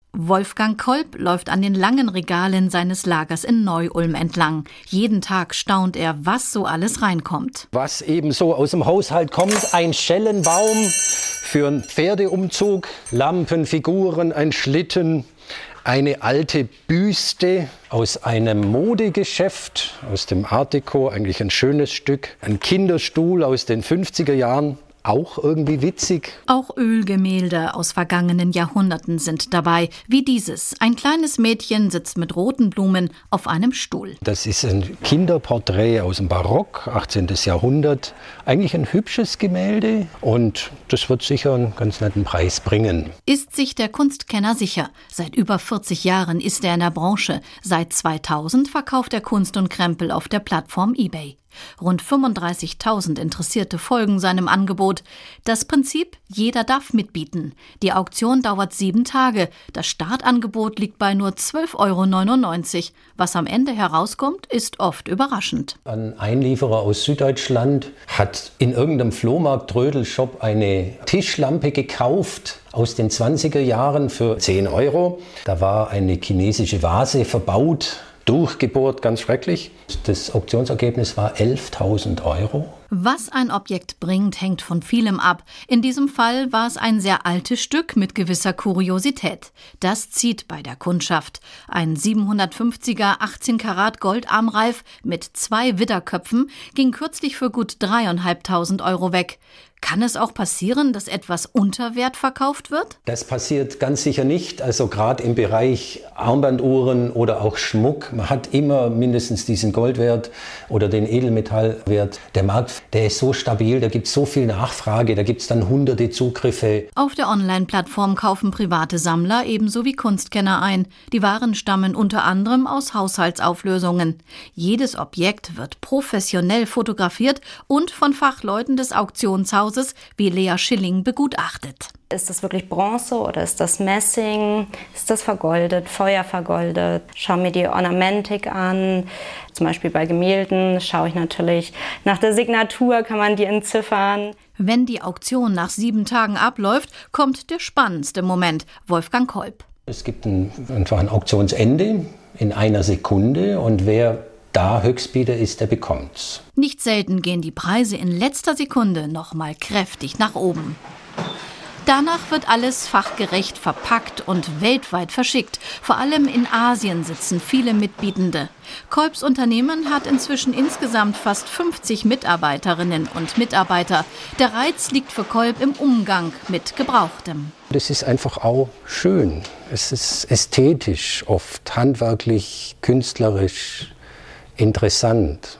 Wolfgang Kolb läuft an den langen Regalen seines Lagers in Neu-Ulm entlang. Jeden Tag staunt er, was so alles reinkommt. Was eben so aus dem Haushalt kommt: ein Schellenbaum für einen Pferdeumzug, Lampen, Figuren, ein Schlitten, eine alte Büste aus einem Modegeschäft, aus dem Art Deco, eigentlich ein schönes Stück, ein Kinderstuhl aus den 50er Jahren. Auch irgendwie witzig. Auch Ölgemälde aus vergangenen Jahrhunderten sind dabei, wie dieses. Ein kleines Mädchen sitzt mit roten Blumen auf einem Stuhl. Das ist ein Kinderporträt aus dem Barock, 18. Jahrhundert. Eigentlich ein hübsches Gemälde und das wird sicher einen ganz netten Preis bringen. Ist sich der Kunstkenner sicher. Seit über 40 Jahren ist er in der Branche. Seit 2000 verkauft er Kunst und Krempel auf der Plattform eBay. Rund 35.000 Interessierte folgen seinem Angebot. Das Prinzip: jeder darf mitbieten. Die Auktion dauert 7 Tage. Das Startangebot liegt bei nur 12,99 €. Was am Ende herauskommt, ist oft überraschend. Ein Einlieferer aus Süddeutschland hat in irgendeinem Flohmarkt-Trödelshop eine Tischlampe gekauft aus den 20er Jahren für 10 €. Da war eine chinesische Vase verbaut, durchgebohrt, ganz schrecklich. Das Auktionsergebnis war 11.000 €. Was ein Objekt bringt, hängt von vielem ab. In diesem Fall war es ein sehr altes Stück mit gewisser Kuriosität. Das zieht bei der Kundschaft. Ein 750er 18 Karat Goldarmreif mit 2 Widderköpfen ging kürzlich für gut 3.500 € weg. Kann es auch passieren, dass etwas unter Wert verkauft wird? Das passiert ganz sicher nicht. Also gerade im Bereich Armbanduhren oder auch Schmuck. Man hat immer mindestens diesen Goldwert oder den Edelmetallwert. Der Markt, der ist so stabil, da gibt es so viel Nachfrage, da gibt es dann hunderte Zugriffe. Auf der Online-Plattform kaufen private Sammler ebenso wie Kunstkenner ein. Die Waren stammen unter anderem aus Haushaltsauflösungen. Jedes Objekt wird professionell fotografiert und von Fachleuten des Auktionshauses wie Lea Schilling begutachtet. Ist das wirklich Bronze oder ist das Messing? Ist das vergoldet, feuervergoldet? Schau mir die Ornamentik an. Zum Beispiel bei Gemälden schaue ich natürlich nach der Signatur, kann man die entziffern. Wenn die Auktion nach 7 Tagen abläuft, kommt der spannendste Moment. Wolfgang Kolb. Es gibt einfach ein Auktionsende in einer Sekunde und wer da Höchstbieter ist, der bekommt's. Nicht selten gehen die Preise in letzter Sekunde noch mal kräftig nach oben. Danach wird alles fachgerecht verpackt und weltweit verschickt. Vor allem in Asien sitzen viele Mitbietende. Kolbs Unternehmen hat inzwischen insgesamt fast 50 Mitarbeiterinnen und Mitarbeiter. Der Reiz liegt für Kolb im Umgang mit Gebrauchtem. Das ist einfach auch schön. Es ist ästhetisch, oft handwerklich, künstlerisch interessant.